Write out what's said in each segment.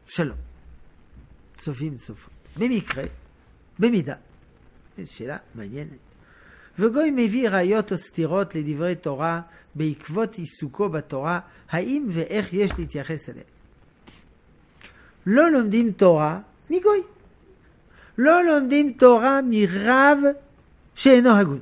שלום. צופים צופות. במקרה, במידה. שאלה מעניינת. וגוי מביא ראיות או סתירות לדברי תורה בעקבות עיסוקו בתורה, האם ואיך יש להתייחס אליה. לא לומדים תורה מגוי. לא לומדים תורה מרב שאינו הגון.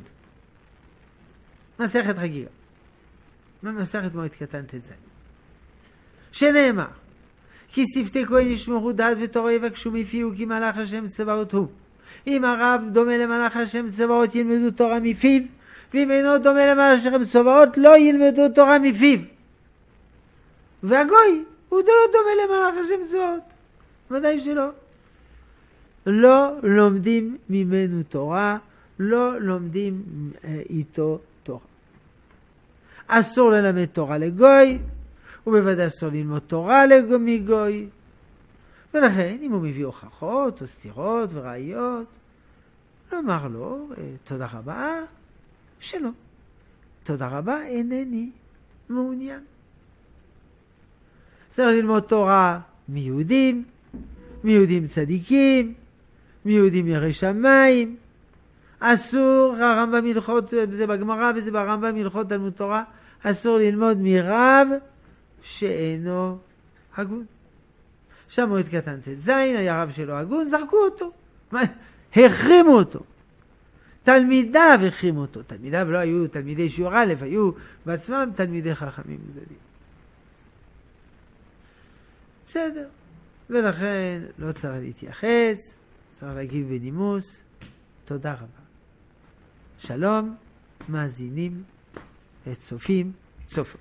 מסכת חגיגה. מסכת מועד קטן ט"ז. שנאמר, כי שפתי כהן ישמרו דעת ותורה יבקשו מפיהו, כי מלאך השם צבאות הוא. אם הרב דומה למלאך השם צבאות ילמדו תורה מפיו, ואם אינו דומה למלאך השם צבאות לא ילמדו תורה מפיו. והגוי הוא לא דומה למלאך השם צבאות. ודאי שלא. לא לומדים ממנו תורה, לא לומדים איתו תורה. אסור ללמד תורה לגוי, ובוודאי אסור ללמוד תורה מגוי. ולכן אם הוא מביא הוכחות או סתירות וראיות, לומר לו תודה רבה, שלא. תודה רבה, אינני מעוניין. צריך ללמוד תורה מיהודים, מיהודים צדיקים, מיהודים יראי שמיים. אסור, הרמב"ם הלכות, זה בגמרא וזה ברמב"ם הלכות תלמוד תורה, אסור ללמוד מרב שאינו הגון. שם מועד קטן ט"ז, היה רב שלו הגון, זרקו אותו. החרימו אותו. תלמידיו החרימו אותו. תלמידיו לא היו תלמידי שיעור א', היו בעצמם תלמידי חכמים גדולים. בסדר. ולכן לא צריך להתייחס, צריך להגיב בנימוס. תודה רבה. שלום, מאזינים, צופים, צופות.